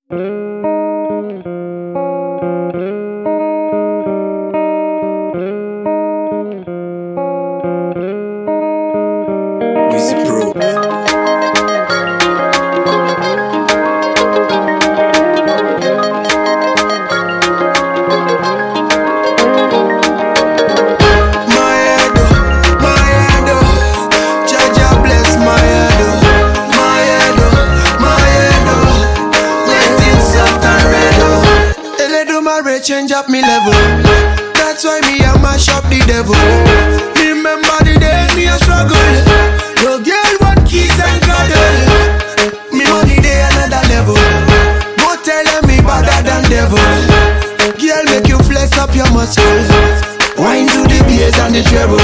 Wizzy Pro. Change up me level. That's why me a mash up the devil. Remember the days me a struggle. No girl want kiss and cuddle. Me money day another level. Go tell them me better than devil. Girl make you flex up your muscle. Wine to the bass and the treble.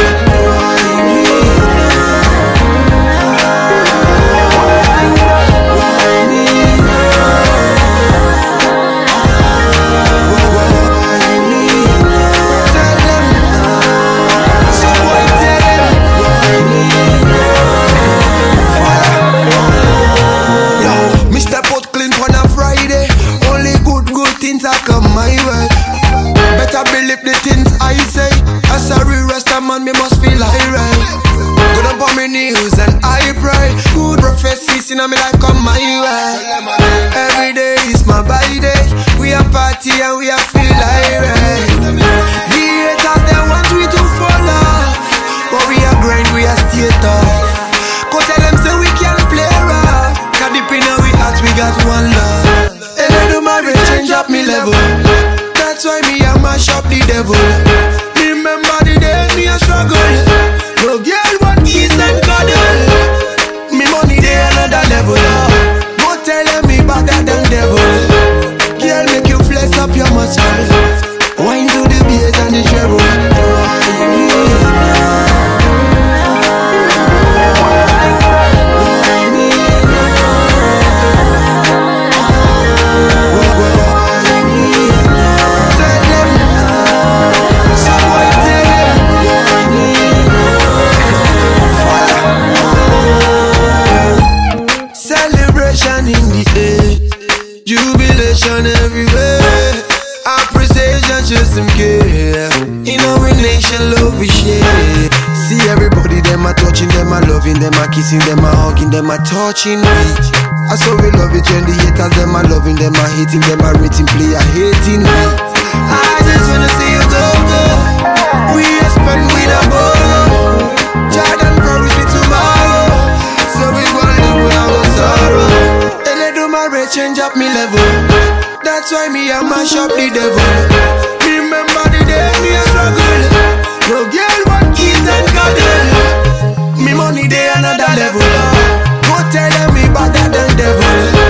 Man, me must feel alright. Go down on my knees and I pray. Good prophecies in my life come my way. Every day is my body day. We are party and we are feel alright. The haters they want we to fall off, but we are grind, we are stay tough. Go tell them say we can play rough. Cause deep in our hearts we got one love. And I do my change up me level. That's why me I mash up the devil. Remember the day me a struggle. No girl want kiss and cuddle. Me money day another level. Go tell them me better than devil. Girl make you flex up your muscle. Wine to the bass and the treble. Jubilation everywhere, appreciation just some care. In our nation, love we share. See everybody, them a touching, them a loving, them a kissing, them a hugging, them a touching me. I saw we love it when the haters, them a loving, them a hating, them a rating, play a hating me. I just wanna see you go, go. We are spend with a bow. Jordan promise me tomorrow, so we gonna live without no sorrow. Change up me level. That's why me I mash up the devil. Remember the day me a struggle. No girl want kiss and cuddle. Me money day another level. Go tell them me better than devil.